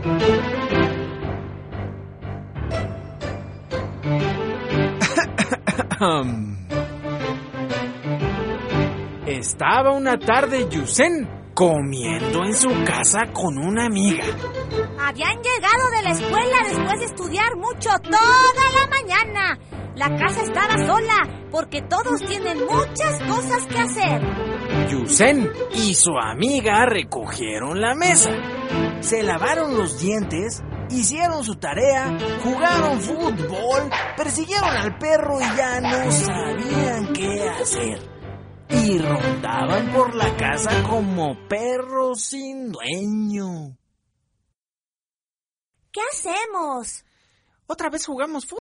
Estaba una tarde Yusen comiendo en su casa con una amiga. Habían llegado de la escuela después de estudiar mucho toda la mañana. La casa estaba sola porque todos tienen muchas cosas que hacer. Yusen y su amiga recogieron la mesa, se lavaron los dientes, hicieron su tarea, jugaron fútbol, persiguieron al perro y ya no sabían qué hacer. Y rondaban por la casa como perros sin dueño. ¿Qué hacemos? Otra vez jugamos fútbol.